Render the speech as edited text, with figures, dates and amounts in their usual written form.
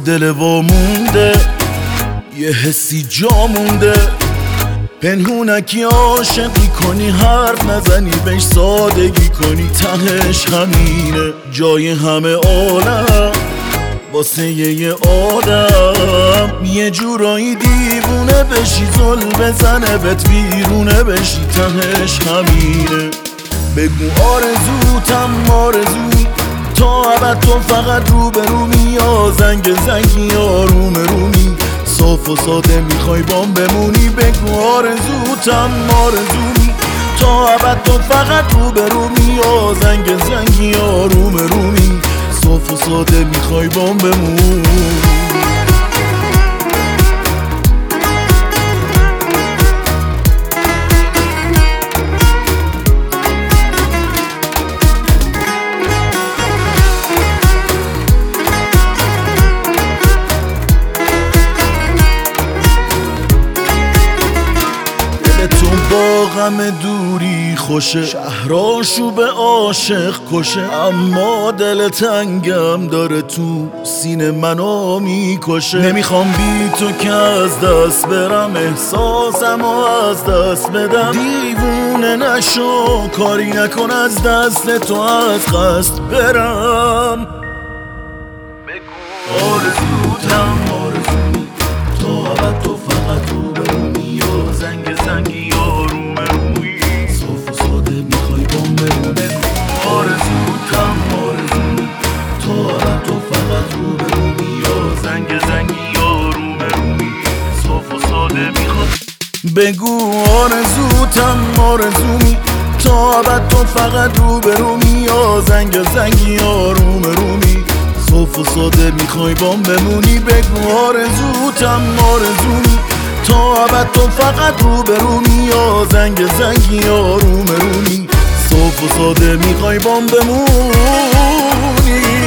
دل وامونده، یه حسی جا مونده، پنهونکی عاشقی کنی، حرف نزنی بهش سادگی کنی، تهش همینه جای همه عالم واسه یه آدم، یه جورایی دیوونه بشی، زل بزنه بهت بیرونه بشی، تهش همینه. بگو آرزوتم آرزویی، تا ابد تو فقط روبرومی، یا زنگی آروم رومی، صاف و ساده میخوای بام بمونی. بگو آرزوتم آرزویی، تا ابد تو فقط روبرومی، یا زنگی آروم رومی، صاف و ساده میخوای بام بمونی. تو با غم دوری خوشه، شهراشو به عاشق کشه، اما دل تنگم داره تو سینه منو میکشه. نمیخوام بی تو که از دست برم، احساسمو از دست بدم، دیوونه نشو کاری نکن از دست تو از قصد برم. بگو آرزوتم آرزویی، تا ابد تو فقط روبرومی، یا زنگی آروم روی، صاف و ساده میخوای بام بمونه. آرزوتم آرزویی، تا ابد تو فقط روبرومی، یا زنگی آروم روی، صاف و ساده میخوای. بگو آرزوتم آرزویی، تا ابد تو فقط روبرومی، یا زنگی آروم رومی، صاف و ساده میخوای بام بمونی. بگو آرزوتم آرزویی، تا ابد تو فقط روبرومی، یا زنگی آروم رومی، صاف و ساده میخوای بام بمونی.